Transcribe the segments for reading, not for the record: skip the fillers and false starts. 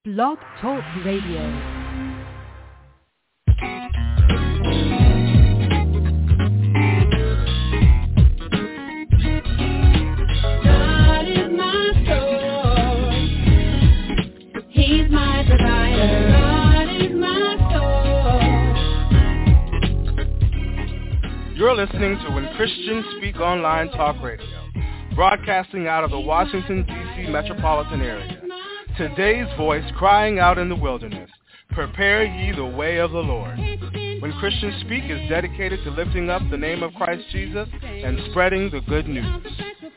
Blog Talk Radio. You're listening to When Christians Speak Online Talk Radio, broadcasting out of the Washington, D.C. metropolitan area. Today's voice crying out in the wilderness, prepare ye the way of the Lord. When Christians Speak is dedicated to lifting up the name of Christ Jesus and spreading the good news. So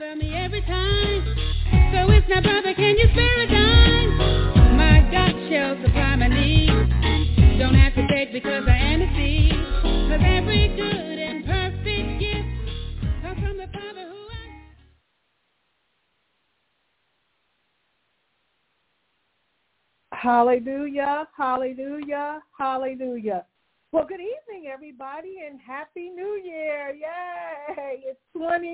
it's now, brother, can you spare a dime? My God shall supply my needs. Don't have to beg because I am a seed. Cause every good and perfect gift comes from the Father who Hallelujah, hallelujah, hallelujah. Well, good evening, everybody, and Happy New Year. Yay! It's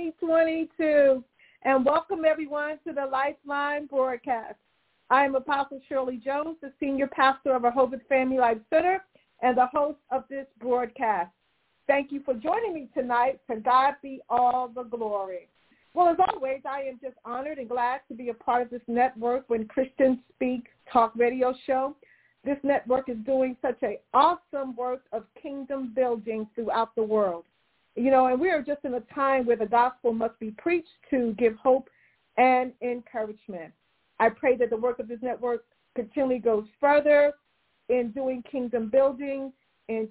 2022. And welcome, everyone, to the Lifeline broadcast. I am Apostle Shirley Jones, the senior pastor of Rehoboth Family Life Center and the host of this broadcast. Thank you for joining me tonight. To God be all the glory. Well, as always, I am just honored and glad to be a part of this network, When Christians Speak Talk Radio show. This network is doing such an awesome work of kingdom building throughout the world. You know, and we are just in a time where the gospel must be preached to give hope and encouragement. I pray that the work of this network continually goes further in doing kingdom building in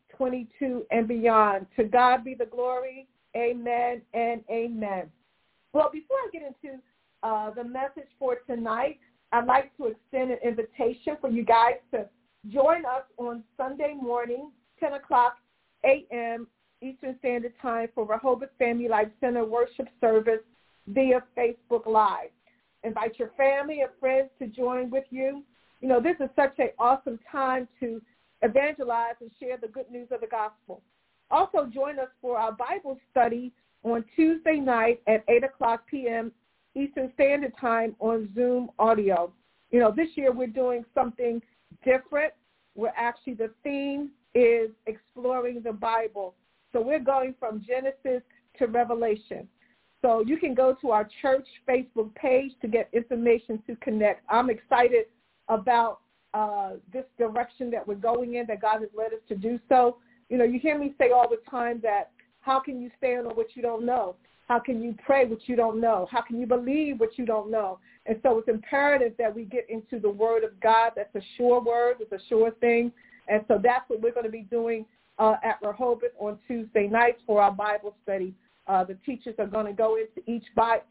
2022 and beyond. To God be the glory. Amen and amen. Well, before I get into the message for tonight, I'd like to extend an invitation for you guys to join us on Sunday morning, 10 o'clock a.m. Eastern Standard Time for Rehoboth Family Life Center worship service via Facebook Live. Invite your family and friends to join with you. You know, this is such an awesome time to evangelize and share the good news of the gospel. Also, join us for our Bible study on Tuesday night at 8 o'clock p.m. Eastern Standard Time on Zoom audio. You know, this year we're doing something different, where actually the theme is exploring the Bible. So we're going from Genesis to Revelation. So you can go to our church Facebook page to get information to connect. I'm excited about this direction that we're going in, that God has led us to do so. You know, you hear me say all the time that how can you stand on what you don't know? How can you pray what you don't know? How can you believe what you don't know? And so it's imperative that we get into the word of God. That's a sure word. It's a sure thing. And so that's what we're going to be doing at Rehoboth on Tuesday nights for our Bible study. The teachers are going to go into each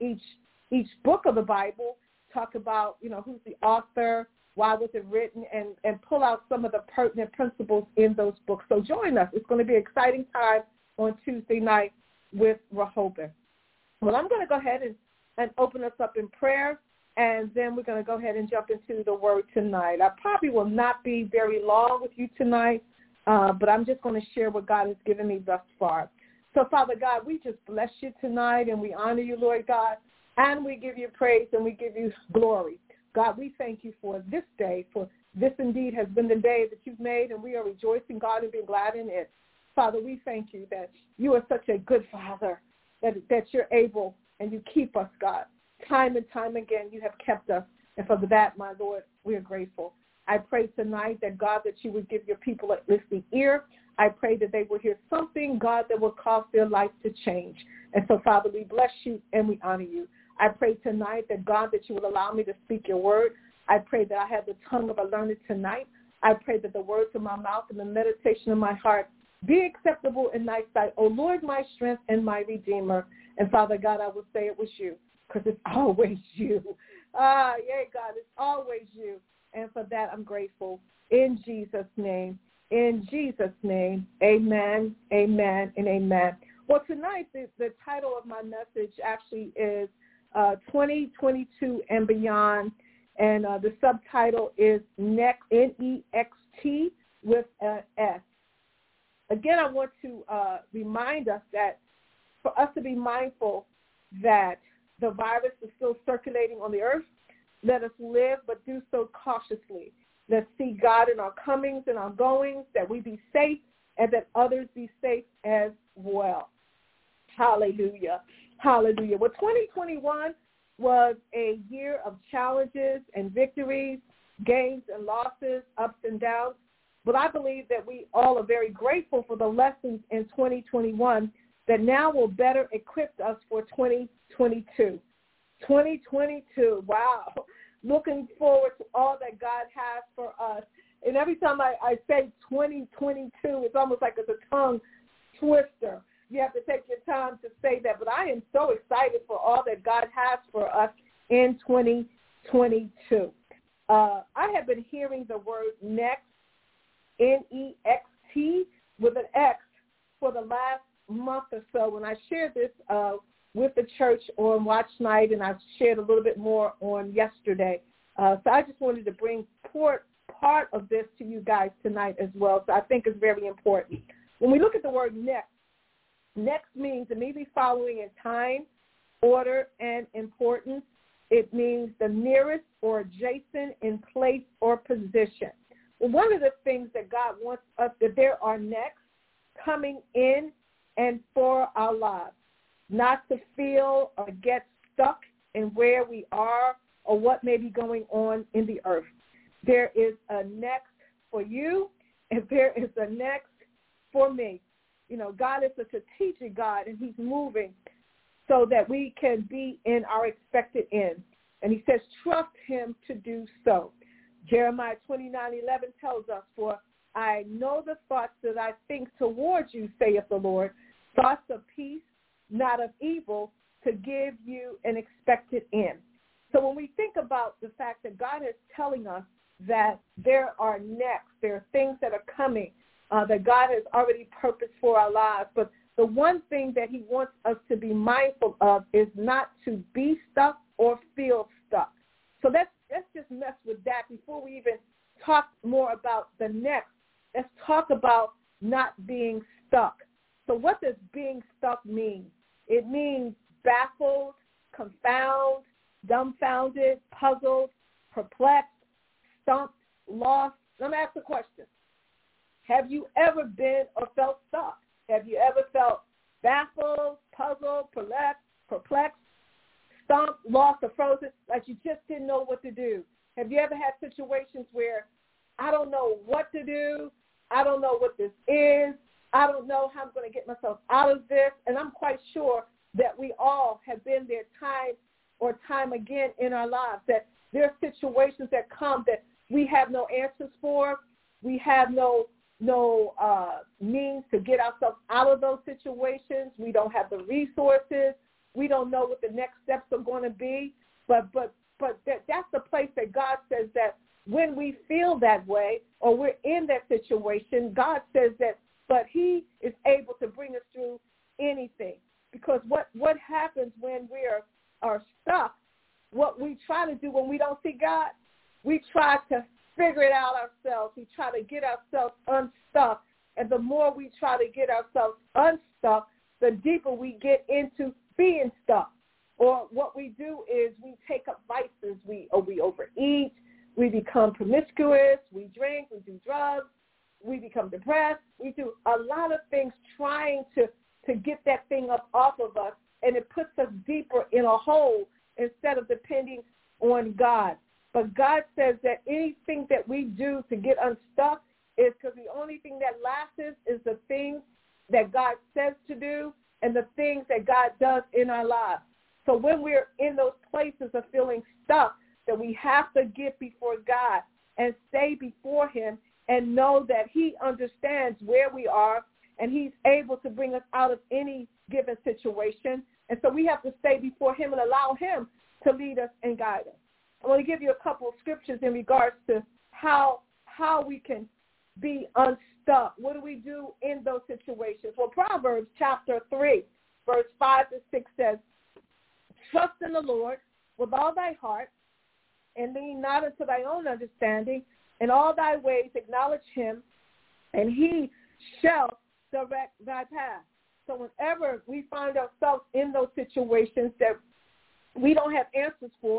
book of the Bible, talk about, you know, who's the author, why was it written, and pull out some of the pertinent principles in those books. So join us. It's going to be an exciting time on Tuesday night with Rehoboth. Well, I'm going to go ahead and open us up in prayer, and then we're going to go ahead and jump into the word tonight. I probably will not be very long with you tonight, but I'm just going to share what God has given me thus far. So, Father God, we just bless you tonight, and we honor you, Lord God, and we give you praise and we give you glory. God, we thank you for this day, for this indeed has been the day that you've made, and we are rejoicing, God, and being glad in it. Father, we thank you that you are such a good Father, that you're able and you keep us, God. Time and time again, you have kept us. And for that, my Lord, we are grateful. I pray tonight that, God, that you would give your people a listening ear. I pray that they will hear something, God, that will cause their life to change. And so, Father, we bless you and we honor you. I pray tonight that, God, that you will allow me to speak your word. I pray that I have the tongue of a learned tonight. I pray that the words of my mouth and the meditation of my heart be acceptable in thy sight, O Lord, my strength and my redeemer. And Father God, I will say it was you, because it's always you. Yeah, God, it's always you. And for that, I'm grateful. In Jesus' name, amen, amen, and amen. Well, tonight, the title of my message actually is 2022 and Beyond, and the subtitle is NEXT, N-E-X-T with an S. Again, I want to remind us that for us to be mindful that the virus is still circulating on the earth, Let us live, but do so cautiously. Let's see God in our comings and our goings, that we be safe and that others be safe as well. Hallelujah. Hallelujah. Well, 2021 was a year of challenges and victories, gains and losses, ups and downs. But I believe that we all are very grateful for the lessons in 2021 that now will better equip us for 2022. 2022, wow. Looking forward to all that God has for us. And every time I say 2022, it's almost like it's a tongue twister. You have to take your time to say that. But I am so excited for all that God has for us in 2022. I have been hearing the word next, N-E-X-T, with an X for the last month or so. When I shared this with the church on Watch Night, and I shared a little bit more on yesterday. So I just wanted to bring part of this to you guys tonight as well. So I think it's very important. When we look at the word next means immediately following in time, order, and importance. It means the nearest or adjacent in place or position. Well, one of the things that God wants us, that there are next coming in and for our lives, not to feel or get stuck in where we are or what may be going on in the earth. There is a next for you, and there is a next for me. You know, God is a strategic God, and he's moving so that we can be in our expected end. And he says, trust him to do so. Jeremiah 29:11 tells us, for I know the thoughts that I think towards you, saith the Lord, thoughts of peace, not of evil, to give you an expected end. So when we think about the fact that God is telling us that there are next, there are things that are coming, that God has already purposed for our lives. But the one thing that he wants us to be mindful of is not to be stuck or feel stuck. So let's just mess with that before we even talk more about the next. Let's talk about not being stuck. So what does being stuck mean? It means baffled, confounded, dumbfounded, puzzled, perplexed, stumped, lost. Let me ask a question. Have you ever been or felt stuck? Have you ever felt baffled, puzzled, perplexed, stumped, lost, or frozen, like you just didn't know what to do? Have you ever had situations where I don't know what to do, I don't know what this is, I don't know how I'm going to get myself out of this? And I'm quite sure that we all have been there time again in our lives, that there are situations that come that we have no answers for. We have no means to get ourselves out of those situations. We don't have the resources. We don't know what the next steps are going to be. But that's the place that God says that when we feel that way or we're in that situation, God says that, but he is able to bring us through anything. Because what happens when we are stuck, what we try to do when we don't see God, we try to figure it out ourselves. We try to get ourselves unstuck. And the more we try to get ourselves unstuck, the deeper we get into being stuck. Or what we do is we take up vices. We overeat. We become promiscuous. We drink. We do drugs. We become depressed. We do a lot of things trying to get that thing up off of us, and it puts us deeper in a hole instead of depending on God. But God says that anything that we do to get unstuck is because the only thing that lasts is the things that God says to do and the things that God does in our lives. So when we're in those places of feeling stuck, that we have to get before God and stay before him and know that he understands where we are and he's able to bring us out of any given situation. And so we have to stay before him and allow him to lead us and guide us. I want to give you a couple of scriptures in regards to how we can be unstuck. What do we do in those situations? Well, Proverbs chapter 3, verse 5 to 6 says, trust in the Lord with all thy heart, and lean not unto thy own understanding. In all thy ways acknowledge him, and he shall direct thy path. So whenever we find ourselves in those situations that we don't have answers for,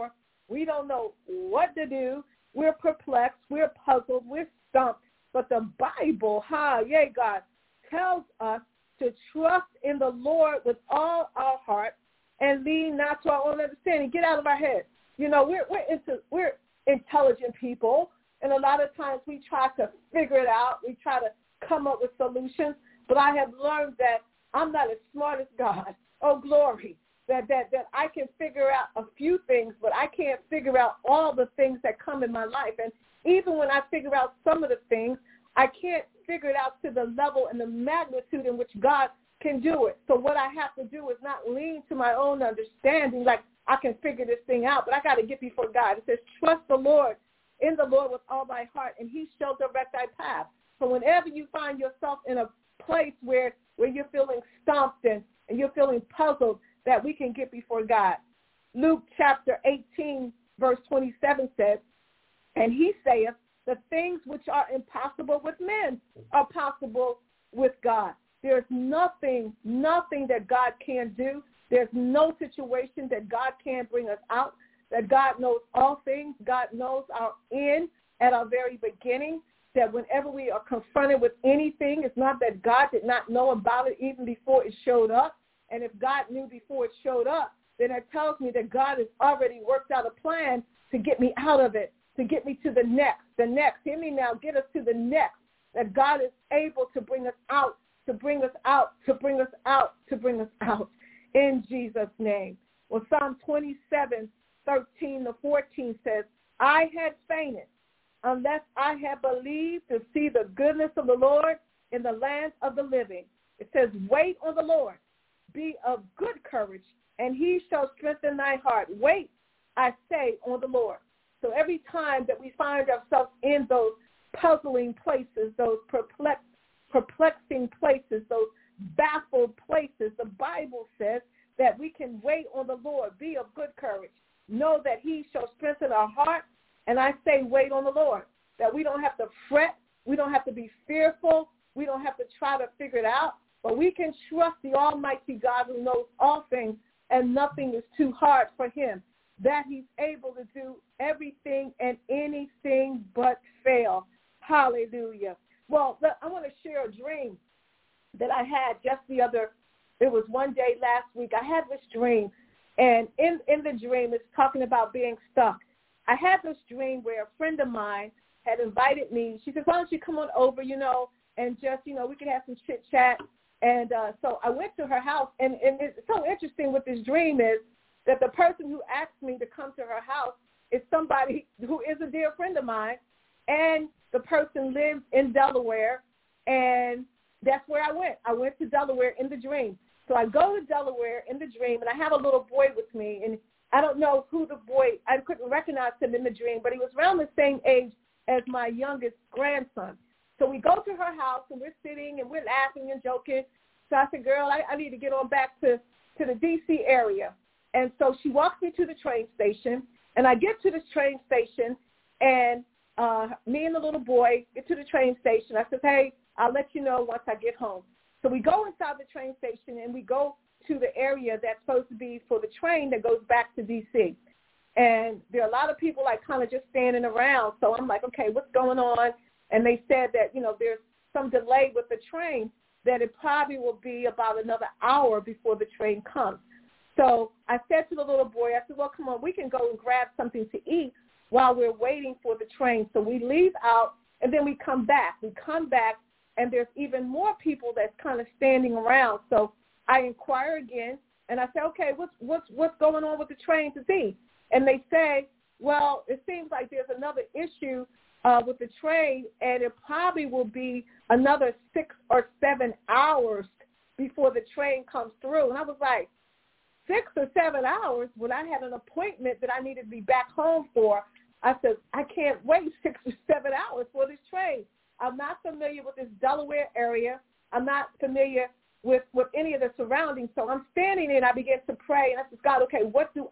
We don't know what to do. We're perplexed. We're puzzled. We're stumped. But the Bible, God, tells us to trust in the Lord with all our heart and lean not to our own understanding. Get out of our head. You know, we're intelligent people, and a lot of times we try to figure it out. We try to come up with solutions. But I have learned that I'm not as smart as God. Oh, glory. That I can figure out a few things, but I can't figure out all the things that come in my life. And even when I figure out some of the things, I can't figure it out to the level and the magnitude in which God can do it. So what I have to do is not lean to my own understanding, like I can figure this thing out, but I got to get before God. It says, trust the Lord, in the Lord with all thy heart, and he shall direct thy path. So whenever you find yourself in a place where you're feeling stumped and you're feeling puzzled, that we can get before God. Luke chapter 18, verse 27 says, and he saith, the things which are impossible with men are possible with God. There's nothing that God can't do. There's no situation that God can't bring us out, that God knows all things. God knows our end at our very beginning, that whenever we are confronted with anything, it's not that God did not know about it even before it showed up. And if God knew before it showed up, then it tells me that God has already worked out a plan to get me out of it, to get me to the next. Hear me now, get us to the next, that God is able to bring us out, to bring us out, to bring us out, to bring us out in Jesus' name. Well, Psalm 27, 13 to 14 says, I had fainted unless I had believed to see the goodness of the Lord in the land of the living. It says, wait on the Lord. Be of good courage, and he shall strengthen thy heart. Wait, I say, on the Lord. So every time that we find ourselves in those puzzling places, those perplexing places, those baffled places, the Bible says that we can wait on the Lord. Be of good courage. Know that he shall strengthen our heart. And I say wait on the Lord, that we don't have to fret. We don't have to be fearful. We don't have to try to figure it out. But we can trust the Almighty God who knows all things, and nothing is too hard for him, that he's able to do everything and anything but fail. Hallelujah. Well, I want to share a dream that I had it was one day last week. I had this dream, and in the dream, it's talking about being stuck. I had this dream where a friend of mine had invited me. She said, why don't you come on over, and just, we can have some chit-chat. And so I went to her house, and it's so interesting with this dream is that the person who asked me to come to her house is somebody who is a dear friend of mine, and the person lives in Delaware, and that's where I went. I went to Delaware in the dream. So I go to Delaware in the dream, and I have a little boy with me, and I don't know who the boy, I couldn't recognize him in the dream, but he was around the same age as my youngest grandson. So we go to her house, and we're sitting, and we're laughing and joking. So I said, girl, I need to get on back to the D.C. area. And so she walks me to the train station, and I get to this train station, and me and the little boy get to the train station. I said, hey, I'll let you know once I get home. So we go inside the train station, and we go to the area that's supposed to be for the train that goes back to D.C. And there are a lot of people like kind of just standing around. So I'm like, okay, what's going on? And they said that, there's some delay with the train, that it probably will be about another hour before the train comes. So I said to the little boy, I said, well, come on, we can go and grab something to eat while we're waiting for the train. So we leave out, and then we come back. We come back, and there's even more people that's kind of standing around. So I inquire again, and I say, okay, what's going on with the train to see? And they say, well, it seems like there's another issue with the train, and it probably will be another 6 or 7 hours before the train comes through. And I was like, 6 or 7 hours when I had an appointment that I needed to be back home for? I said, I can't wait 6 or 7 hours for this train. I'm not familiar with this Delaware area. I'm not familiar with any of the surroundings. So I'm standing there, and I began to pray, and I said, God, okay, what do?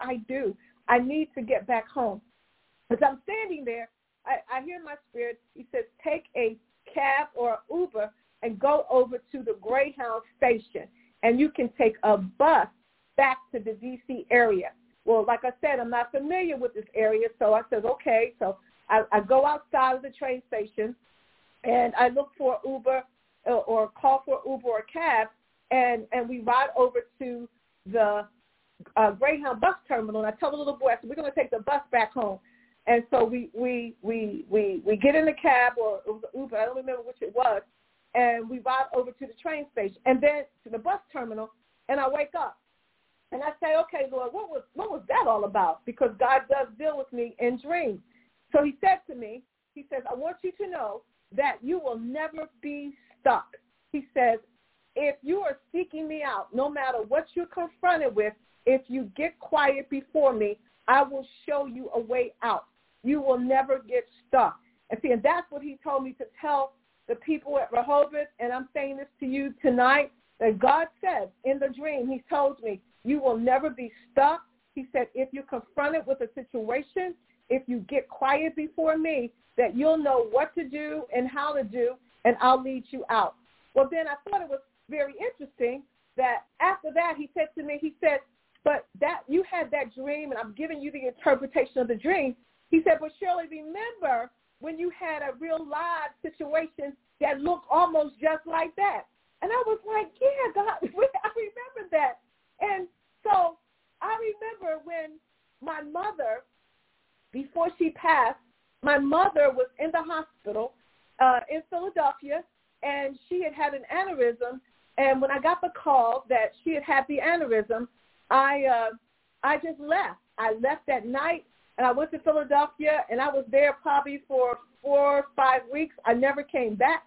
I need to get back home. As I'm standing there, I hear my spirit. He says, take a cab or an Uber and go over to the Greyhound station, and you can take a bus back to the D.C. area. Well, like I said, I'm not familiar with this area, so I said, okay. So I go outside of the train station, and I look for Uber or call for Uber or cab, and we ride over to the Greyhound bus terminal. And I tell the little boy, I said, we're going to take the bus back home. And so we get in the cab, or it was Uber, I don't remember which it was, and we ride over to the train station and then to the bus terminal, and I wake up. And I say, okay, Lord, what was that all about? Because God does deal with me in dreams. So he said to me, he says, I want you to know that you will never be stuck. He says, if you are seeking me out, no matter what you're confronted with, if you get quiet before me, I will show you a way out. You will never get stuck. And see, and that's what he told me to tell the people at Rehoboth, and I'm saying this to you tonight, that God said in the dream, he told me, you will never be stuck. He said, if you're confronted with a situation, if you get quiet before me, that you'll know what to do and how to do, and I'll lead you out. Well, then I thought it was very interesting that after that, he said to me, he said, but that you had that dream, and I'm giving you the interpretation of the dream. He said, but Shirley, remember when you had a real live situation that looked almost just like that? And I was like, yeah, God, I remember that. And so I remember when my mother, before she passed, my mother was in the hospital in Philadelphia, and she had an aneurysm. And when I got the call that she had the aneurysm, I just left. I left that night, and I went to Philadelphia, and I was there probably for 4 or 5 weeks. I never came back.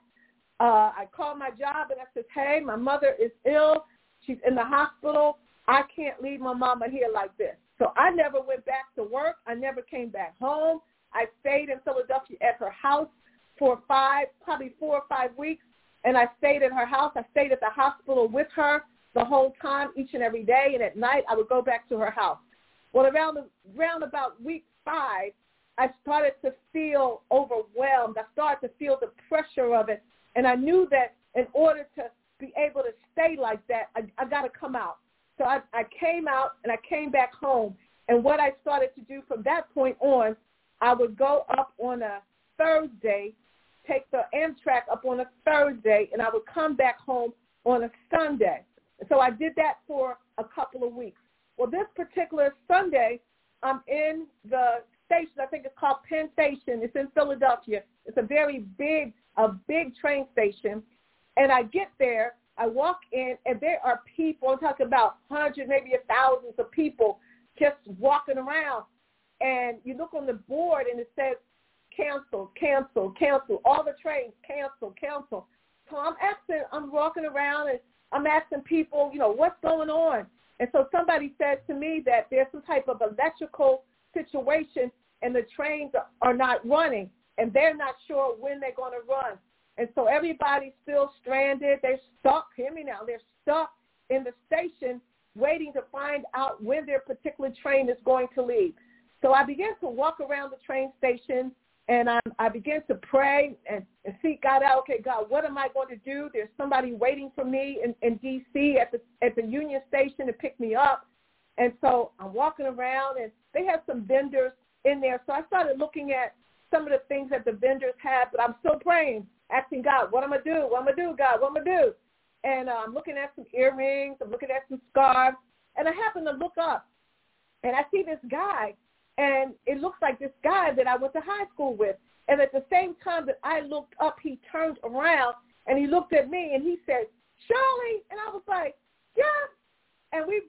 I called my job, and I said, hey, my mother is ill. She's in the hospital. I can't leave my mama here like this. So I never went back to work. I never came back home. I stayed in Philadelphia at her house for probably 4 or 5 weeks, and I stayed at her house. I stayed at the hospital with her the whole time, each and every day, and at night I would go back to her house. Well, around about week 5, I started to feel overwhelmed. I started to feel the pressure of it, and I knew that in order to be able to stay like that, I got to come out. So I came out, and I came back home, and what I started to do from that point on, I would go up on a Thursday, take the Amtrak up on a Thursday, and I would come back home on a Sunday. So I did that for a couple of weeks. Well, this particular Sunday, I'm in the station. I think it's called Penn Station. It's in Philadelphia. It's a very big train station. And I get there, I walk in, and there are people, I'm talking about hundreds, maybe thousands of people just walking around. And you look on the board, and it says, cancel, cancel, cancel. All the trains, cancel, cancel. So I'm walking around, and I'm asking people, what's going on? And so somebody said to me that there's some type of electrical situation, and the trains are not running, and they're not sure when they're going to run. And so everybody's still stranded. They're stuck. Hear me now. They're stuck in the station waiting to find out when their particular train is going to leave. So I began to walk around the train station, and I began to pray and seek God out. Okay, God, what am I going to do? There's somebody waiting for me in D.C. at the Union Station to pick me up. And so I'm walking around, and they have some vendors in there. So I started looking at some of the things that the vendors have, but I'm still praying, asking God, what am I going to do? What am I going to do, God? What am I going to do? And I'm looking at some earrings. I'm looking at some scarves. And I happen to look up, and I see this guy. And it looks like this guy that I went to high school with. And at the same time that I looked up, he turned around, and he looked at me, and he said, Shirley. And I was like, yeah. And we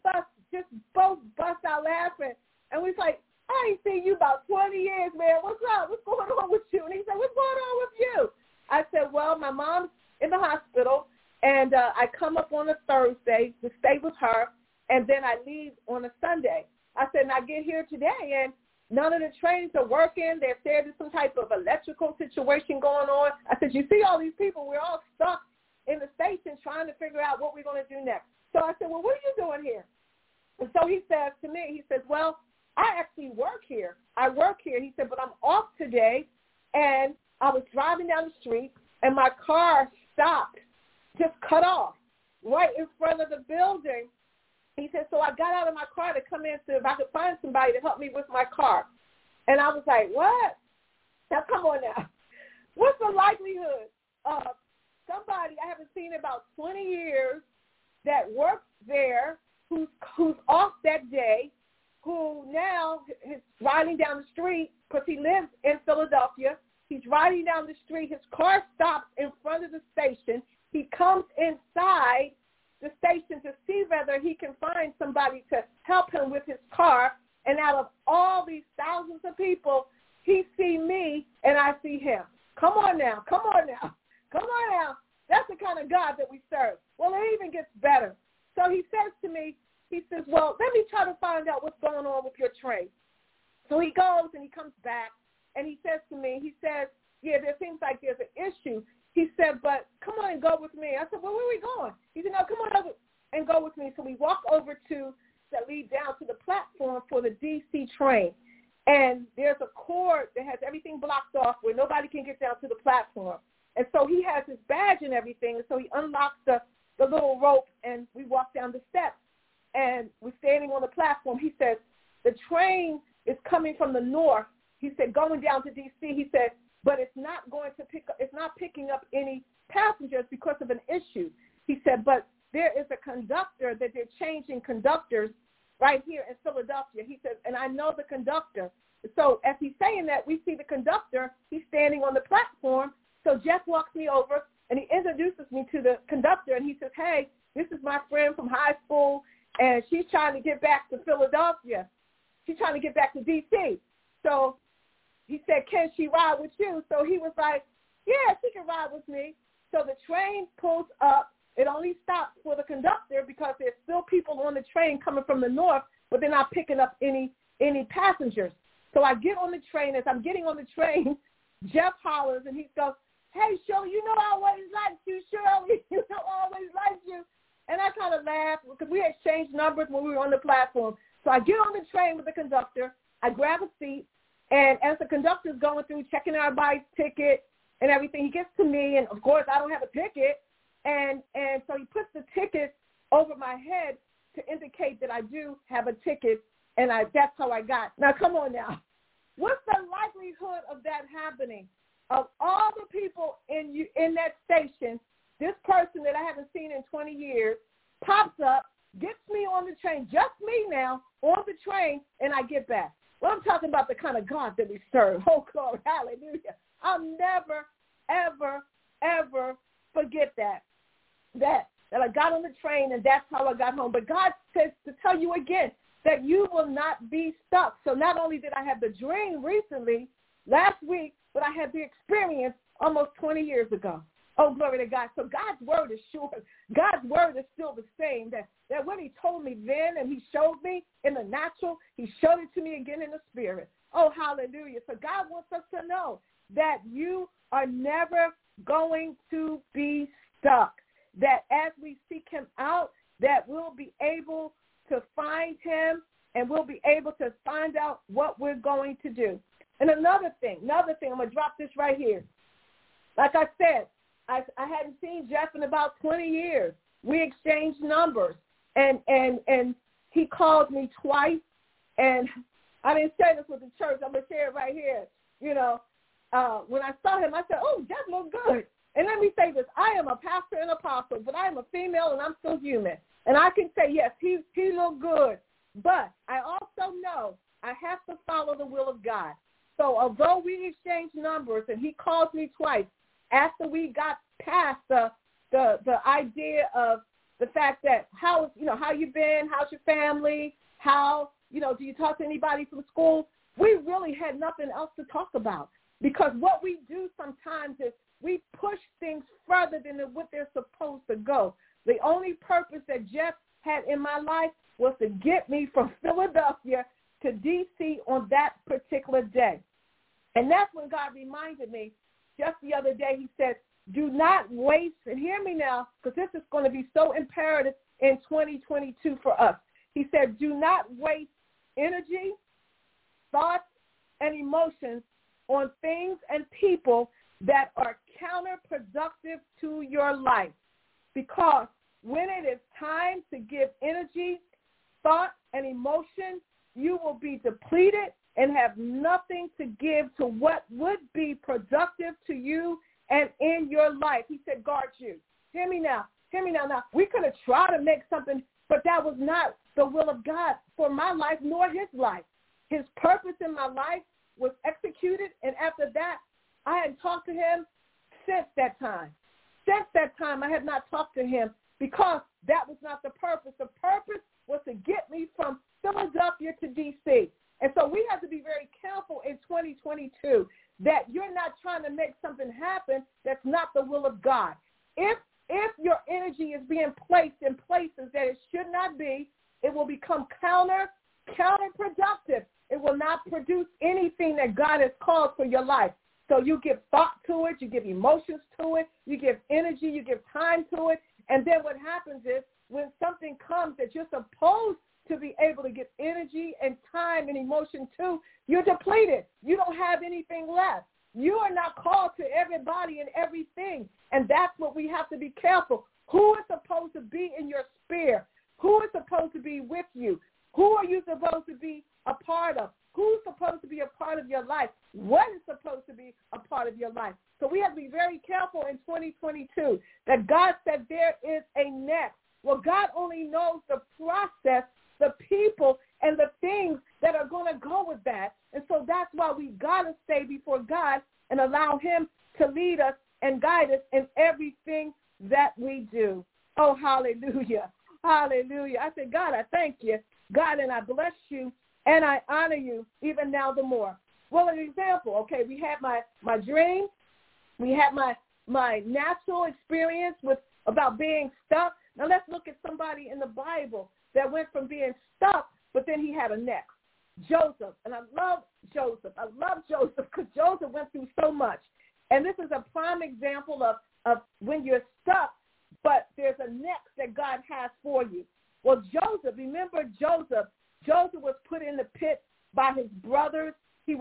both bust out laughing. And we was like, I ain't seen you about 20 years, man. What's up? What's going on with you? And he said, what's going on with you? I said, well, my mom's in the hospital, and I come up on a Thursday to stay with her, and then I leave on a Sunday. I said, and I get here today, and none of the trains are working. They're saying there's some type of electrical situation going on. I said, you see all these people? We're all stuck in the station trying to figure out what we're going to do next. So I said, well, what are you doing here? And so he says to me, he says, well, I actually work here. I work here. He said, but I'm off today, and I was driving down the street, and my car stopped, just cut off, right in front of the building. He said, so I got out of my car to come in to if I could find somebody to help me with my car. And I was like, what? Now, come on now. What's the likelihood of somebody I haven't seen in about 20 years that works there, who's off that day, who now is riding down the street because he lives in Philadelphia. He's riding down the street. His car stops in front of the station. He comes inside the station to see whether he can find somebody to help him with his car. And out of all these thousands of people, he see me and I see him. Come on now. Come on now. Come on now. That's the kind of God that we serve. Well, it even gets better. So he says to me, he says, well, let me try to find out what's going on with your train. So he goes and he comes back and he says to me, he says, yeah, there seems like there's an issue. He said, but come on and go with me. I said, well, where are we going? He said, no, come on over and go with me. So we walk over to that lead down to the platform for the D.C. train. And there's a cord that has everything blocked off where nobody can get down to the platform. And so he has his badge and everything. And so he unlocks the little rope and we walk down the steps. And we're standing on the platform. He says, the train is coming from the north. He said, going down to D.C. He said, but it's not picking up any passengers because of an issue. He said, but there is a conductor that they're changing conductors right here in Philadelphia. He says, and I know the conductor. So as he's saying that, we see the conductor. He's standing on the platform. So Jeff walks me over and he introduces me to the conductor and he says, hey, this is my friend from high school and she's trying to get back to Philadelphia. She's trying to get back to D.C. So he said, can she ride with you? So he was like, yeah, she can ride with me. So the train pulls up. It only stops for the conductor because there's still people on the train coming from the north, but they're not picking up any passengers. So I get on the train. As I'm getting on the train, Jeff hollers and he goes, hey, Shirley, you know I always liked you, Shirley. You know I always liked you. And I kind of laughed because we exchanged numbers when we were on the platform. So I get on the train with the conductor. I grab a seat. And as the conductor's going through, checking everybody's ticket and everything, he gets to me. And, of course, I don't have a ticket. And so he puts the ticket over my head to indicate that I do have a ticket, and that's how I got. Now, come on now. What's the likelihood of that happening? Of all the people in that station, this person that I haven't seen in 20 years pops up, gets me on the train, just me now, on the train, and I get back. Well, I'm talking about the kind of God that we serve. Oh, glory, hallelujah. I'll never, ever, ever forget that I got on the train and that's how I got home. But God says to tell you again that you will not be stuck. So not only did I have the dream recently, last week, but I had the experience almost 20 years ago. Oh, glory to God. So God's word is sure. God's word is still the same. That when he told me then and he showed me in the natural, he showed it to me again in the spirit. Oh, hallelujah. So God wants us to know that you are never going to be stuck. That as we seek him out, that we'll be able to find him and we'll be able to find out what we're going to do. And another thing, I'm going to drop this right here. Like I said, I hadn't seen Jeff in about 20 years. We exchanged numbers, and he called me twice, and I didn't say this with the church. I'm going to share it right here. You know, when I saw him, I said, oh, Jeff looked good. And let me say this. I am a pastor and apostle, but I am a female, and I'm still human. And I can say, yes, he looked good. But I also know I have to follow the will of God. So although we exchanged numbers, and he called me twice, after we got past the idea of the fact that how you been, how's your family, do you talk to anybody from school, we really had nothing else to talk about. Because what we do sometimes is we push things further than what they're supposed to go. The only purpose that Jeff had in my life was to get me from Philadelphia to D.C. on that particular day. And that's when God reminded me just the other day. He said, do not waste, and hear me now, because this is going to be so imperative in 2022 for us. He said, do not waste energy, thoughts, and emotions on things and people that are counterproductive to your life. Because when it is time to give energy thought and emotion, you will be depleted and have nothing to give to what would be productive to you and in your life. He said, guard you. Hear me now. Hear me now. Now, we could have tried to make something, but that was not the will of God for my life nor his life. His purpose in my life was executed, and after that, I hadn't talked to him since that time. Since that time, I had not talked to him because that was not the purpose. The purpose was to get me from Philadelphia to D.C. And so we have to be very careful in 2022 that you're not trying to make something happen that's not the will of God. If your energy is being placed in places that it should not be, it will become counterproductive. It will not produce anything that God has called for your life. So you give thought to it, you give emotions to it, you give energy, you give time to it, and then what happens is when something comes that you're supposed to be able to give energy and time and emotion to, you're depleted. You don't have anything left. You are not called to everybody and everything, and that's what we have to be careful. Who is supposed to be in your sphere? Who is supposed to be with you? Who are you supposed to be a part of? Who's supposed to be a part of your life? What is supposed to be a part of your life? So we have to be very careful in 2022 that God said there is a next. Well, God only knows the process, the people, and the things that are going to go with that. And so that's why we got to stay before God and allow him to lead us and guide us in everything that we do. Oh, hallelujah. Hallelujah. I said, God, I thank you. God, and I bless you, and I honor you even now the more. Well, an example, okay, we had my dream. We had my natural experience about being stuck. Now let's look at somebody in the Bible that went from being stuck, but then he had a next. Joseph, and I love Joseph. I love Joseph because Joseph went through so much. And this is a prime example of when you're stuck, but there's a next that God has for you. Well, Joseph, remember Joseph. Joseph was put in the pit by his brothers.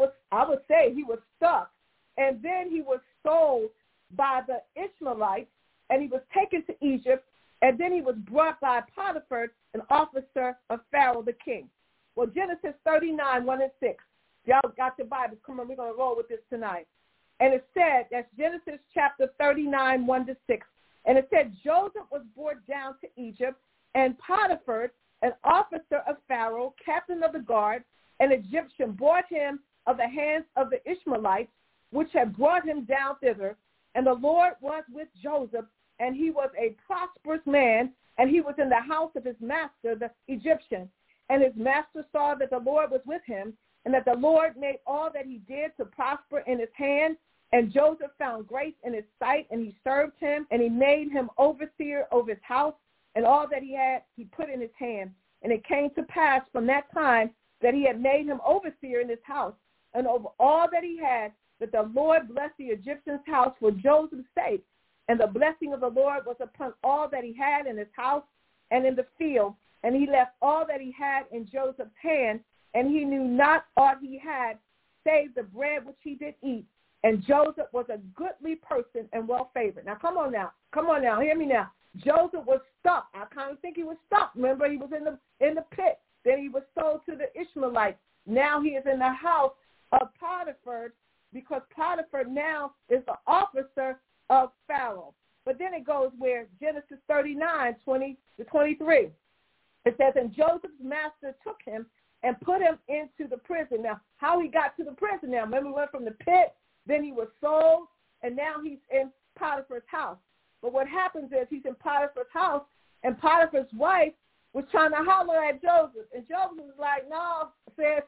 I would say he was stuck. And then he was sold by the Ishmaelites, and he was taken to Egypt, and then he was brought by Potiphar, an officer of Pharaoh the king. Well, Genesis 39, 1 and 6. Y'all got your Bibles. Come on, we're going to roll with this tonight. And it said, that's Genesis chapter 39, 1 to 6. And it said, Joseph was brought down to Egypt, and Potiphar, an officer of Pharaoh, captain of the guard, an Egyptian, brought him of the hands of the Ishmaelites, which had brought him down thither. And the Lord was with Joseph, and he was a prosperous man, and he was in the house of his master, the Egyptian. And his master saw that the Lord was with him, and that the Lord made all that he did to prosper in his hand. And Joseph found grace in his sight, and he served him, and he made him overseer over his house, and all that he had he put in his hand. And it came to pass from that time that he had made him overseer in his house, and over all that he had, that the Lord blessed the Egyptian's house for Joseph's sake. And the blessing of the Lord was upon all that he had in his house and in the field. And he left all that he had in Joseph's hand, and he knew not aught he had, save the bread which he did eat. And Joseph was a goodly person and well-favored. Now, come on now. Hear me now. Joseph was stuck. I kind of think he was stuck. Remember, he was in the pit. Then he was sold to the Ishmaelites. Now he is in the house of Potiphar, because Potiphar now is the officer of Pharaoh. But then it goes where Genesis 39, 20 to 23. It says, and Joseph's master took him and put him into the prison. Now, how he got to the prison now? Remember, he went from the pit, then he was sold, and now he's in Potiphar's house. But what happens is he's in Potiphar's house, and Potiphar's wife was trying to holler at Joseph. And Joseph was like, no, says,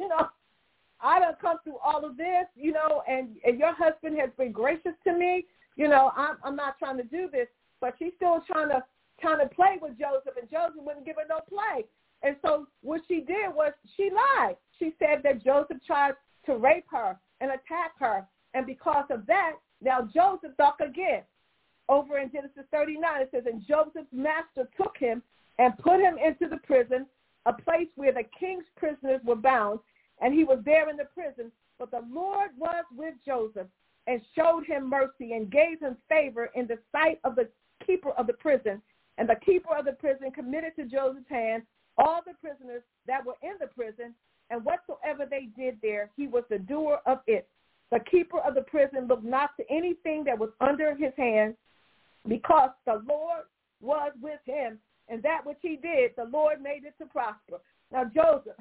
I done come through all of this, and your husband has been gracious to me. I'm not trying to do this. But she's still trying to play with Joseph, and Joseph wouldn't give her no play. And so what she did was she lied. She said that Joseph tried to rape her and attack her. And because of that, now Joseph thought again. Over in Genesis 39, it says, and Joseph's master took him and put him into the prison, a place where the king's prisoners were bound, and he was there in the prison. But the Lord was with Joseph and showed him mercy and gave him favor in the sight of the keeper of the prison. And the keeper of the prison committed to Joseph's hand all the prisoners that were in the prison, and whatsoever they did there, he was the doer of it. The keeper of the prison looked not to anything that was under his hand, because the Lord was with him, and that which he did, the Lord made it to prosper. Now, Joseph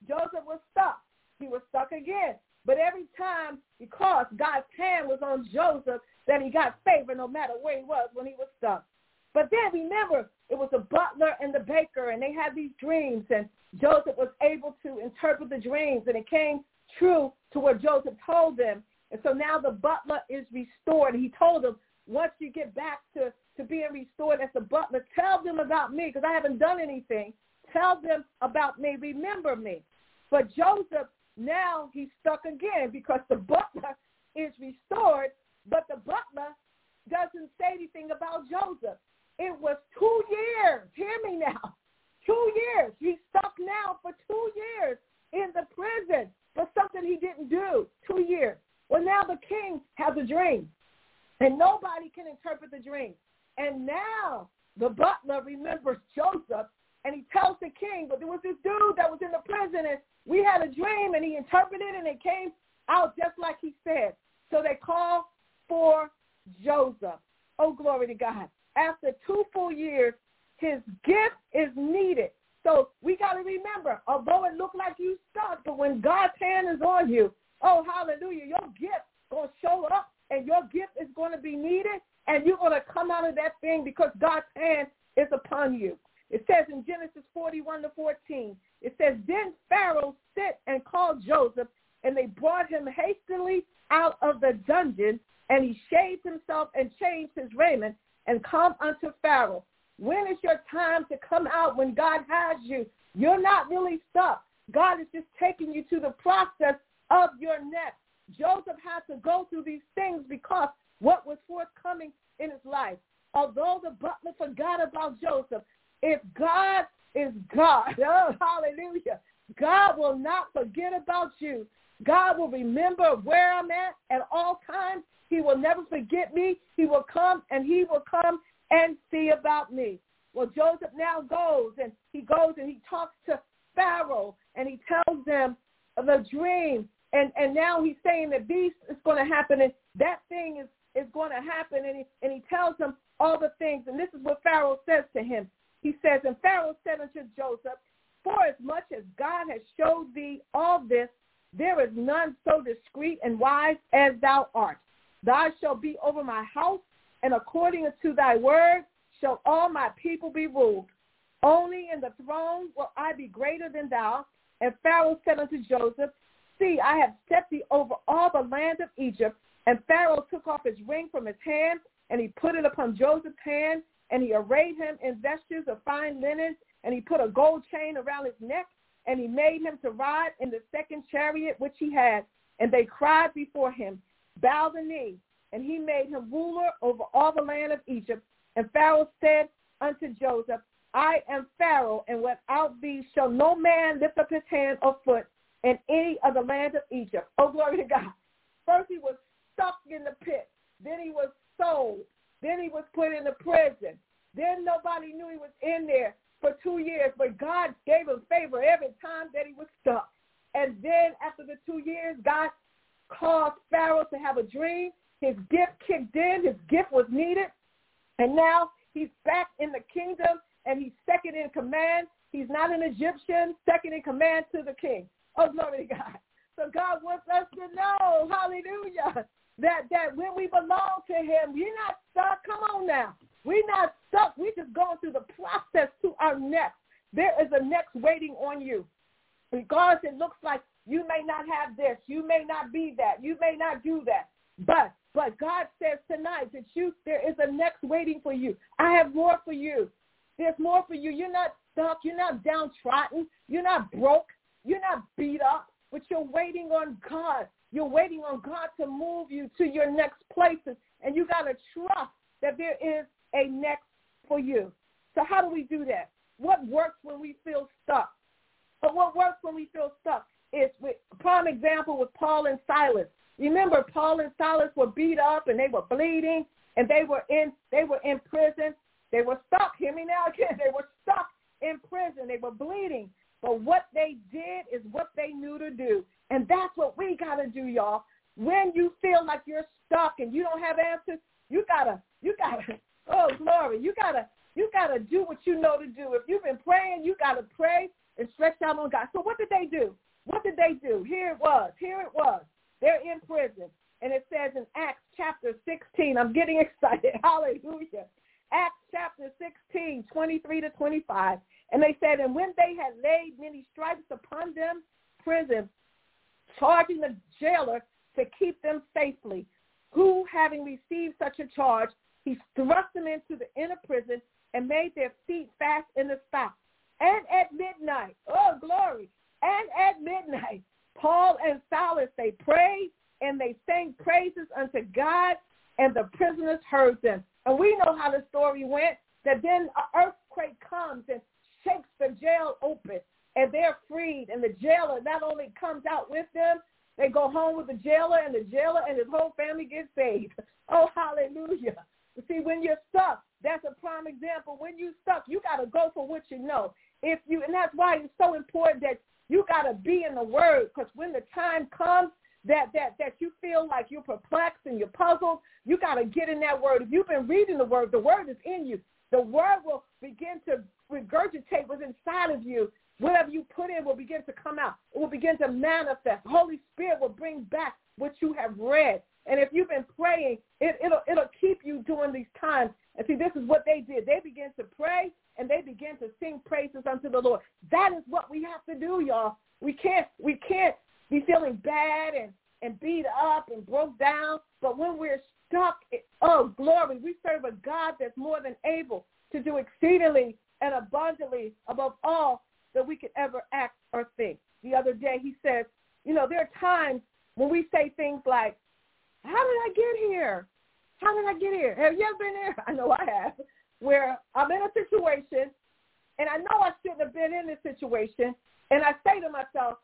was stuck. He was stuck again. But every time, because God's hand was on Joseph, that he got favor no matter where he was when he was stuck. But then remember, it was the butler and the baker, and they had these dreams, and Joseph was able to interpret the dreams, and it came true to what Joseph told them. And so now the butler is restored. He told them, once you get back to being restored as the butler, tell them about me, because I haven't done anything. Tell them about me. Remember me. But Joseph, now he's stuck again because the butler is restored, but the butler doesn't say anything about Joseph. It was 2 years. Hear me now. 2 years. He's stuck now for 2 years in the prison for something he didn't do. 2 years. Well, now the king has a dream, and nobody can interpret the dream. And now the butler remembers Joseph, and he tells the king, but there was this dude that was in the prison, and we had a dream, and he interpreted it, and it came out just like he said. So they called for Joseph. Oh, glory to God. After 2 full years, his gift is needed. So we got to remember, although it looked like you stuck, but when God's hand is on you, oh, hallelujah, your gift is going to show up, and your gift is going to be needed, and you're going to come out of that thing because God's hand is upon you. It says in Genesis 41-14, it says, then Pharaoh sent and called Joseph, and they brought him hastily out of the dungeon, and he shaved himself and changed his raiment and come unto Pharaoh. When is your time to come out when God has you? You're not really stuck. God is just taking you to the process of your next. Joseph had to go through these things because what was forthcoming in his life. Although the butler forgot about Joseph, if God is God, oh, hallelujah, God will not forget about you. God will remember where I'm at all times. He will never forget me. He will come and see about me. Well, Joseph now goes and he talks to Pharaoh, and he tells them the dream. And now he's saying that this is going to happen, and that thing is going to happen. And he tells them all the things. And this is what Pharaoh says to him. He says, and Pharaoh said unto Joseph, for as much as God has showed thee all this, there is none so discreet and wise as thou art. Thou shalt be over my house, and according unto thy word shall all my people be ruled. Only in the throne will I be greater than thou. And Pharaoh said unto Joseph, see, I have set thee over all the land of Egypt. And Pharaoh took off his ring from his hand, and he put it upon Joseph's hand, and he arrayed him in vestures of fine linen, and he put a gold chain around his neck, and he made him to ride in the second chariot which he had. And they cried before him, bow the knee. And he made him ruler over all the land of Egypt. And Pharaoh said unto Joseph, I am Pharaoh, and without thee shall no man lift up his hand or foot in any of the land of Egypt. Oh, glory to God. First he was stuck in the pit. Then he was sold. Then he was put in the prison. Then nobody knew he was in there for 2 years, but God gave him favor every time that he was stuck. And then after the 2 years, God caused Pharaoh to have a dream. His gift kicked in. His gift was needed. And now he's back in the kingdom, and he's second in command. He's not an Egyptian, second in command to the king. Oh, glory to God. So God wants us to know, hallelujah, that when we belong to him, we're not stuck. Come on now. We're not stuck. We're just going through the process to our next. There is a next waiting on you. Regardless, it looks like you may not have this. You may not be that. You may not do that. But God says tonight that there is a next waiting for you. I have more for you. There's more for you. You're not stuck. You're not downtrodden. You're not broke. You're not beat up. But you're waiting on God. You're waiting on God to move you to your next places. And you got to trust that there is a next for you. So how do we do that? What works when we feel stuck? But what works when we feel stuck is, prime example with Paul and Silas. Remember, Paul and Silas were beat up and they were bleeding, and they were in prison. They were stuck. Hear me now again. They were stuck in prison. and they were bleeding. But what they did is what they knew to do. And that's what we got to do, y'all. When you feel like you're stuck and you don't have answers, you gotta, oh, glory, you gotta do what you know to do. If you've been praying, you gotta pray and stretch out on God. So what did they do? Here it was. They're in prison. And it says in Acts chapter 16, I'm getting excited. Hallelujah. Acts chapter 16, 23 to 25. And they said, and when they had laid many stripes upon them, prison, charging the jailer to keep them safely, who, having received such a charge, he thrust them into the inner prison and made their feet fast in the stocks. And at midnight, oh, glory, and at midnight, Paul and Silas, they prayed and they sang praises unto God, and the prisoners heard them. And we know how the story went, that then an earthquake comes and shakes the jail open, and they're freed, and the jailer not only comes out with them, they go home with the jailer and his whole family gets saved. Oh, hallelujah. You see, when you're stuck, that's a prime example. When you're stuck, you got to go for what you know. And that's why it's so important that you got to be in the Word, because when the time comes that you feel like you're perplexed and you're puzzled, you got to get in that Word. If you've been reading the Word is in you. The Word will begin to regurgitate what's inside of you. Whatever you put in will begin to come out. It will begin to manifest. The Holy Spirit will bring back what you have read. And if you've been praying, it'll keep you during these times. And see, this is what they did. They began to pray, and they began to sing praises unto the Lord. That is what we have to do, y'all. We can't be feeling bad and beat up and broke down. But when we're stuck, oh, glory, we serve a God that's more than able to do exceedingly and abundantly above all that we could ever act or think. The other day he says, there are times when we say things like, how did I get here? How did I get here? Have you ever been there? I know I have, where I'm in a situation, and I know I shouldn't have been in this situation, and I say to myself,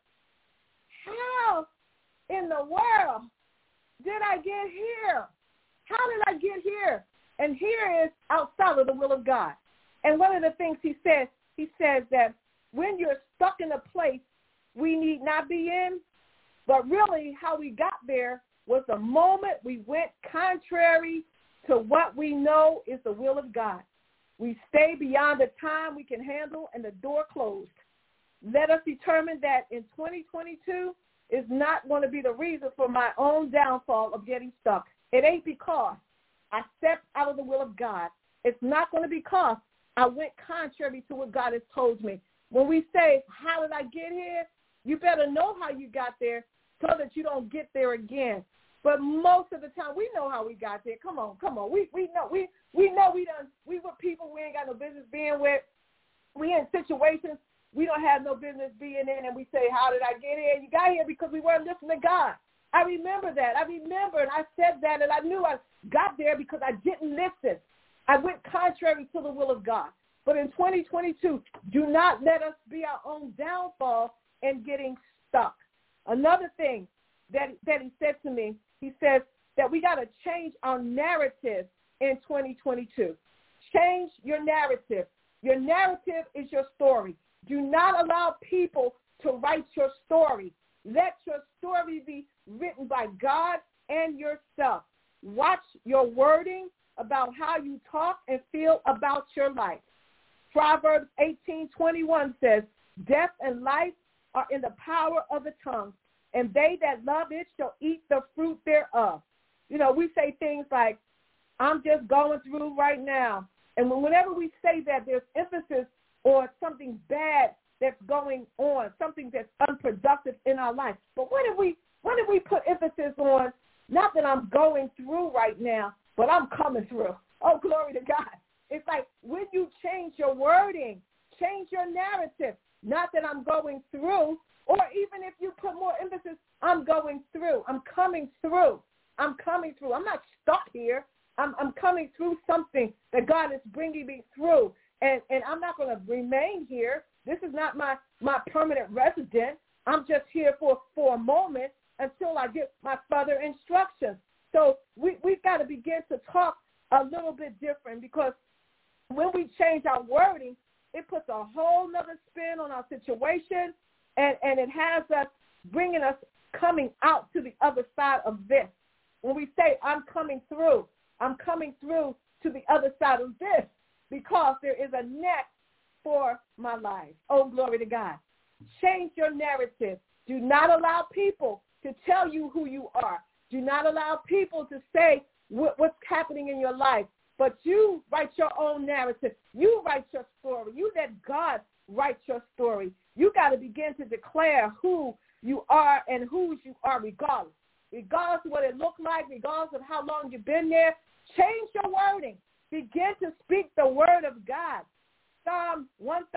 how in the world did I get here? How did I get here? And here is outside of the will of God. And one of the things he says that when you're stuck in a place we need not be in, but really how we got there was the moment we went contrary to what we know is the will of God. We stay beyond the time we can handle and the door closed. Let us determine that in 2022 is not going to be the reason for my own downfall of getting stuck. It ain't because I stepped out of the will of God. It's not going to be because I went contrary to what God has told me. When we say, how did I get here? You better know how you got there so that you don't get there again. But most of the time, we know how we got there. Come on. We know we with people we ain't got no business being with. We in situations we don't have no business being in, and we say, how did I get here? You got here because we weren't listening to God. I remember that. And I said that, and I knew I got there because I didn't listen. I went contrary to the will of God. But in 2022, do not let us be our own downfall and getting stuck. Another thing that he said to me, he says that we got to change our narrative in 2022. Change your narrative. Your narrative is your story. Do not allow people to write your story. Let your story be written by God and yourself. Watch your wording about how you talk and feel about your life. Proverbs 18:21 says, death and life are in the power of the tongue, and they that love it shall eat the fruit thereof. We say things like, I'm just going through right now. And whenever we say that, there's emphasis on something bad that's going on, something that's unproductive in our life. But when did we put emphasis on, not that I'm going through right now, but I'm coming through? Oh, glory to God. It's like when you change your wording, change your narrative, not that I'm going through, or even if you put more emphasis, I'm going through, I'm coming through, I'm coming through. I'm not stuck here. I'm coming through something that God is bringing me through, and I'm not going to remain here. This is not my permanent residence. I'm just here for a moment until I get my further instructions. So we've got to begin to talk a little bit different, because when we change our wording, it puts a whole nother spin on our situation, and it has us bringing us coming out to the other side of this. When we say, I'm coming through to the other side of this because there is a next for my life. Oh, glory to God. Change your narrative. Do not allow people to tell you who you are. Do not allow people to say what's happening in your life. But you write your own narrative. You write your story. You let God write your story. You got to begin to declare who you are and whose you are regardless. Regardless of what it looked like, regardless of how long you've been there, change your wording. Begin to speak the word of God. Psalm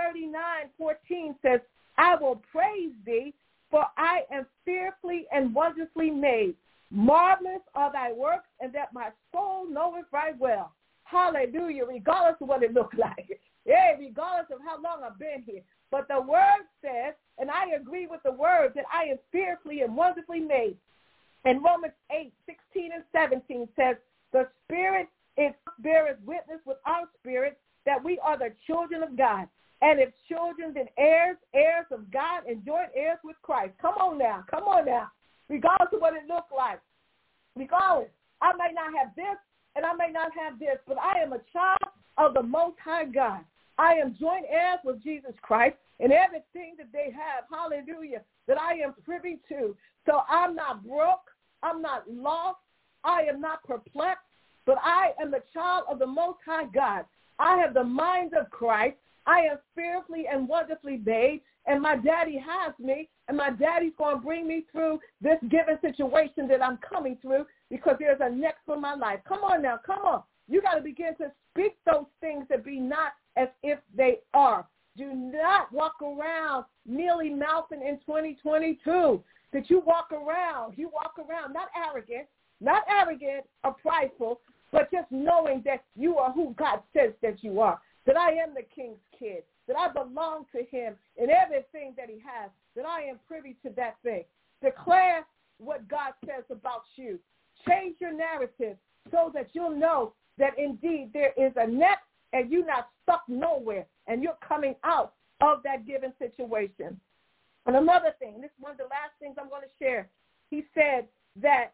139:14 says, I will praise thee, for I am fearfully and wonderfully made. Marvelous are thy works, and that my soul knoweth right well. Hallelujah, regardless of what it looked like. Yeah, regardless of how long I've been here. But the word says, and I agree with the word, that I am fearfully and wonderfully made. And Romans 8:16 and 17 says, the Spirit beareth witness with our spirit that we are the children of God. And if children, then heirs, heirs of God, and joint heirs with Christ. Come on now. Regardless of what it looked like. Regardless, I may not have this, and I may not have this, but I am a child of the Most High God. I am joint heirs with Jesus Christ, and everything that they have, hallelujah, that I am privy to. So I'm not broke. I'm not lost. I am not perplexed, but I am the child of the Most High God. I have the mind of Christ. I am fearfully and wonderfully made, and my daddy has me, and my daddy's going to bring me through this given situation that I'm coming through because there's a next for my life. Come on now, come on. You got to begin to speak those things that be not as if they are. Do not walk around mealy-mouthing in 2022. That you walk around not arrogant or prideful, but just knowing that you are who God says that you are, that I am the King's kid, that I belong to him in everything that he has, that I am privy to that thing. Declare what God says about you. Change your narrative so that you'll know that indeed there is a next and you're not stuck nowhere and you're coming out of that given situation. And another thing, this is one of the last things I'm going to share. He said that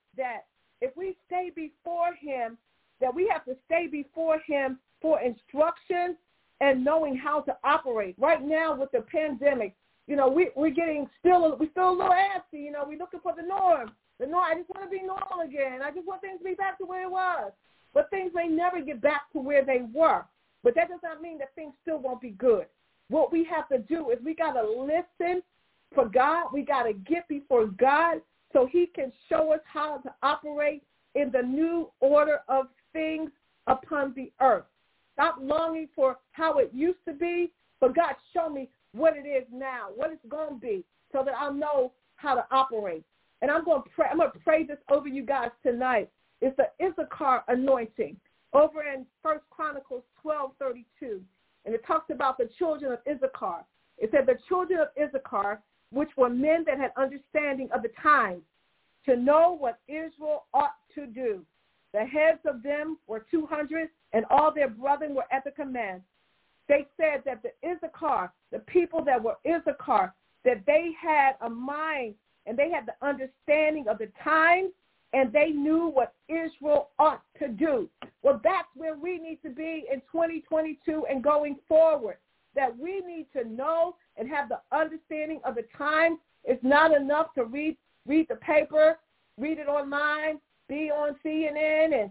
if we stay before him, that we have to stay before him for instruction and knowing how to operate. Right now with the pandemic, we're getting still a little antsy. We're looking for the norm. I just want to be normal again. I just want things to be back to where it was. But things may never get back to where they were. But that does not mean that things still won't be good. What we have to do is we got to listen for God. We got to get before God so he can show us how to operate in the new order of things upon the earth. Stop longing for how it used to be, but God, show me what it is now, what it's going to be, so that I'll know how to operate. And I'm going to pray this over you guys tonight. It's the Issachar anointing over in 1 Chronicles 12:32. And it talks about the children of Issachar. It said the children of Issachar, which were men that had understanding of the times, to know what Israel ought to do. The heads of them were 200, and all their brethren were at the command. They said that the Issachar, the people that were Issachar, that they had a mind and they had the understanding of the times, and they knew what Israel ought to do. Well, that's where we need to be in 2022 and going forward, that we need to know and have the understanding of the times. It's not enough to read the paper, read it online, be on CNN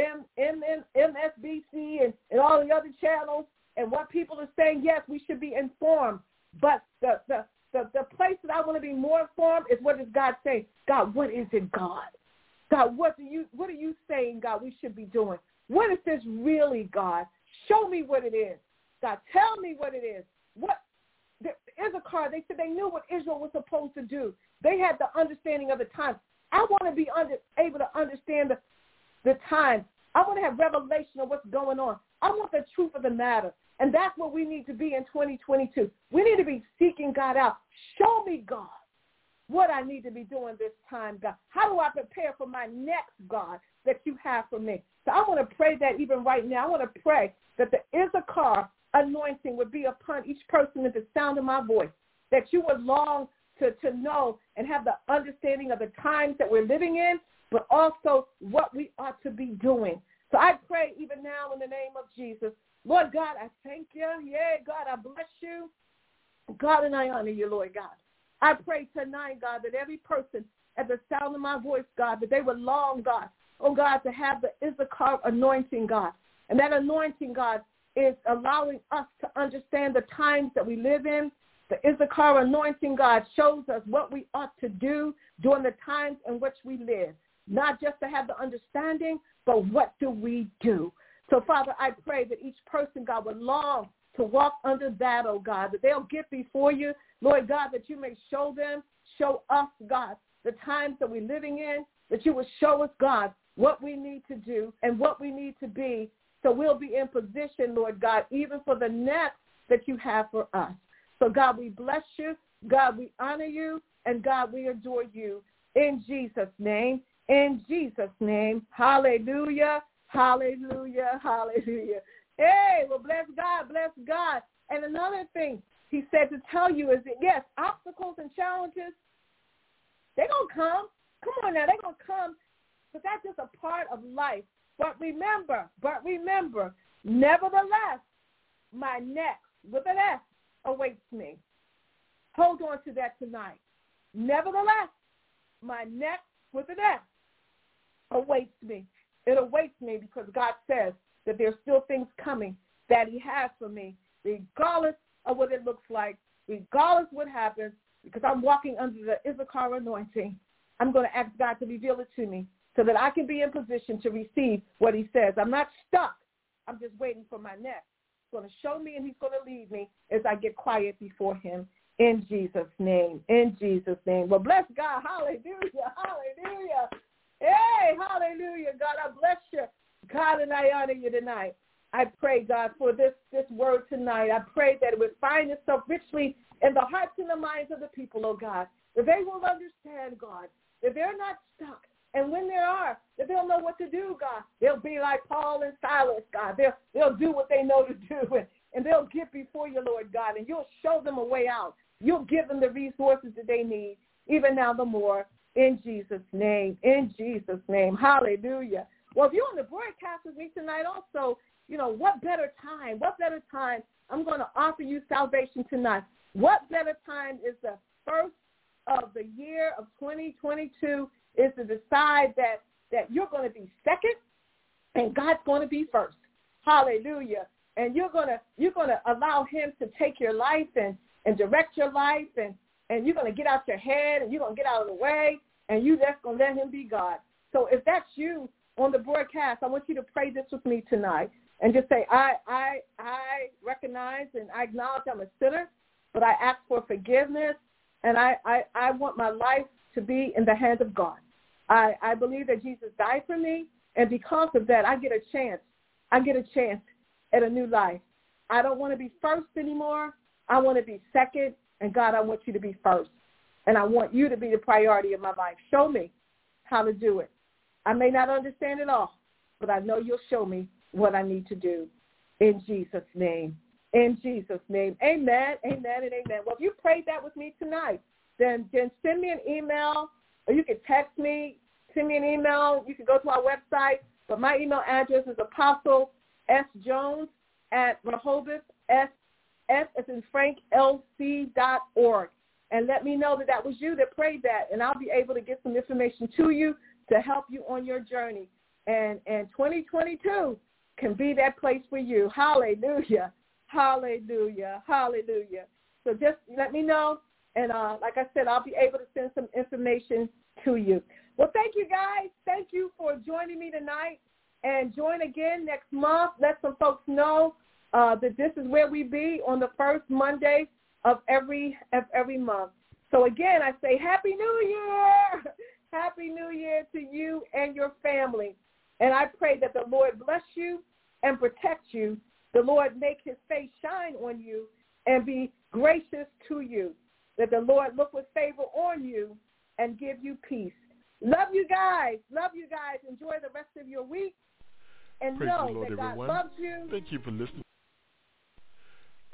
and MSNBC and all the other channels, and what people are saying. Yes, we should be informed, but the place that I want to be more informed is what is God saying. God, what is it, God? God, what are you saying, God, we should be doing? What is this really, God? Show me what it is. God, tell me what it is. What the Issachar, they said they knew what Israel was supposed to do. They had the understanding of the time. I want to be able to understand the time. I want to have revelation of what's going on. I want the truth of the matter. And that's what we need to be in 2022. We need to be seeking God out. Show me, God, what I need to be doing this time, God. How do I prepare for my next, God, that you have for me? So I want to pray that even right now. I want to pray that the Issachar anointing would be upon each person at the sound of my voice, that you would long to know and have the understanding of the times that we're living in, but also what we ought to be doing. So I pray even now in the name of Jesus. Lord God, I thank you. Yeah, God, I bless you. God, and I honor you, Lord God. I pray tonight, God, that every person at the sound of my voice, God, that they would long, God, oh God, to have the Issachar anointing, God. And that anointing, God, is allowing us to understand the times that we live in. The Issachar anointing, God, shows us what we ought to do during the times in which we live. Not just to have the understanding, but what do we do? So, Father, I pray that each person, God, would long to walk under that, oh God, that they'll get before you, Lord God, that you may show us, God, the times that we're living in, that you will show us, God, what we need to do and what we need to be, so we'll be in position, Lord God, even for the next that you have for us. So, God, we bless you. God, we honor you. And, God, we adore you. In Jesus' name. In Jesus' name. Hallelujah. Hallelujah. Hallelujah. Hey, well, bless God. Bless God. And another thing he said to tell you is that, yes, obstacles and challenges, they're going to come. Come on now. They're going to come. But that's just a part of life. But remember, nevertheless, my next, with an S, awaits me. Hold on to that tonight. Nevertheless, my next, with an S, awaits me. It awaits me because God says that there's still things coming that he has for me, regardless of what it looks like, regardless what happens, because I'm walking under the Issachar anointing. I'm going to ask God to reveal it to me so that I can be in position to receive what he says. I'm not stuck. I'm just waiting for my next. He's going to show me and he's going to lead me as I get quiet before him. In Jesus' name. In Jesus' name. Well, bless God. Hallelujah. Hallelujah. Hey, hallelujah. God, I bless you. God, and I honor you tonight. I pray, God, for this word tonight. I pray that it would find itself richly in the hearts and the minds of the people, oh God, that they will understand, God, that they're not stuck. And when they are, that they'll know what to do, God. They'll be like Paul and Silas, God. They'll do what they know to do, and they'll get before you, Lord God, and you'll show them a way out. You'll give them the resources that they need, even now the more, in Jesus' name. In Jesus' name. Hallelujah. Well, if you're on the broadcast with me tonight also, you know, what better time? What better time? I'm going to offer you salvation tonight. What better time is the first of the year of 2022 is to decide that you're going to be second and God's going to be first. Hallelujah. And you're going to allow him to take your life and direct your life, and you're going to get out your head and you're going to get out of the way, and you just going to let him be God. So if that's you on the broadcast, I want you to pray this with me tonight and just say, I recognize and I acknowledge I'm a sinner, but I ask for forgiveness, and I want my life to be in the hands of God. I believe that Jesus died for me, and because of that, I get a chance. I get a chance at a new life. I don't want to be first anymore. I want to be second, and God, I want you to be first, and I want you to be the priority of my life. Show me how to do it. I may not understand it all, but I know you'll show me what I need to do. In Jesus' name. In Jesus' name. Amen, amen, and amen. Well, if you prayed that with me tonight, then send me an email, or you can text me, send me an email. You can go to our website, but my email address is apostlesjones@Rehoboth, S as in Frank, LC.org. And let me know that was you that prayed that, and I'll be able to get some information to you to help you on your journey. And 2022 can be that place for you. Hallelujah. Hallelujah. Hallelujah. So just let me know. And like I said, I'll be able to send some information to you. Well, thank you, guys. Thank you for joining me tonight. And join again next month. Let some folks know that this is where we be on the first Monday of every month. So, again, I say Happy New Year. Happy New Year to you and your family. And I pray that the Lord bless you and protect you. The Lord make his face shine on you and be gracious to you. That the Lord look with favor on you and give you peace. Love you guys. Love you guys. Enjoy the rest of your week. And Praise know the Lord, that God everyone. loves you. Thank you for listening.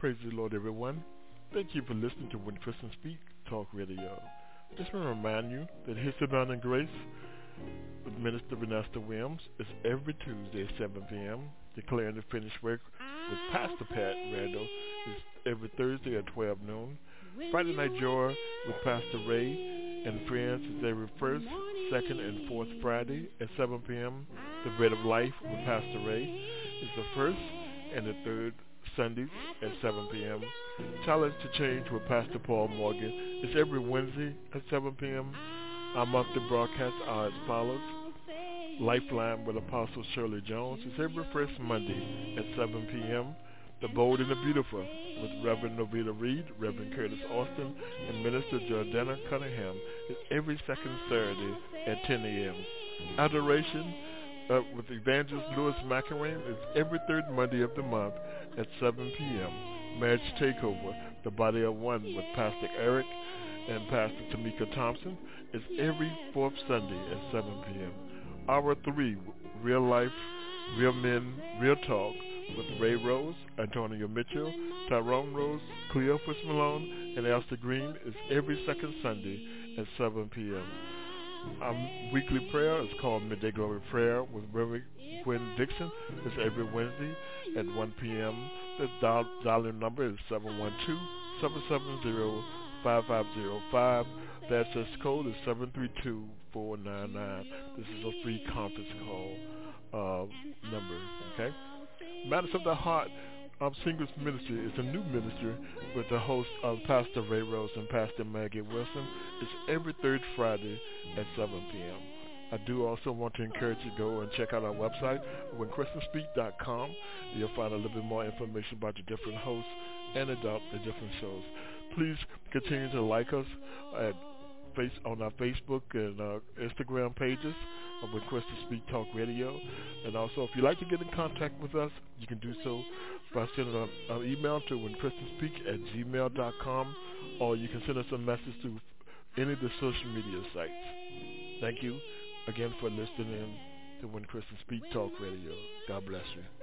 Praise the Lord, everyone. Thank you for listening to When Christians Speak Talk Radio. Just want to remind you that His Divine Grace with Minister Vanessa Williams is every Tuesday at 7 p.m. Declaring the Finished Work with Pastor Pat Randall is every Thursday at 12 noon. Friday Night Joy with Pastor Ray and friends is every first, second, and fourth Friday at 7 p.m. The Bread of Life with Pastor Ray is the first and the third Sundays at 7 p.m. Challenge to Change with Pastor Paul Morgan is every Wednesday at 7 p.m. Our monthly broadcasts are as follows. Lifeline with Apostle Shirley Jones is every first Monday at 7 p.m. The Bold and the Beautiful with Reverend Novita Reed, Reverend Curtis Austin, and Minister Jordana Cunningham is every second Saturday at 10 a.m. Adoration with Evangelist Louis McElrain is every third Monday of the month at 7 p.m. Marriage Takeover, The Body of One with Pastor Eric and Pastor Tamika Thompson is every fourth Sunday at 7 p.m. Hour 3, Real Life, Real Men, Real Talk with Ray Rose, Antonio Mitchell, Tyrone Rose, Cleophas Malone, and Elster Green is every second Sunday at 7 p.m. Our weekly prayer is called Midday Glory Prayer with Reverend Gwen Dixon. It's every Wednesday at 1 p.m. The dial-in number is 712-770-5505. The access code is 732-499. This is a free conference call number, okay? Matters of the Heart Singles Ministry is a new ministry with the host of Pastor Ray Rose and Pastor Maggie Wilson. It's every third Friday at 7 p.m. I do also want to encourage you to go and check out our website, whenchristianspeak.com. You'll find a little bit more information about the different hosts and about the different shows. Please continue to like us on our Facebook and Instagram pages of When Christians Speak Talk Radio. And also, if you'd like to get in contact with us, you can do so by sending an email to whenchristianspeak@gmail.com, or you can send us a message to any of the social media sites. Thank you again for listening in to When Christians Speak Talk Radio. God bless you.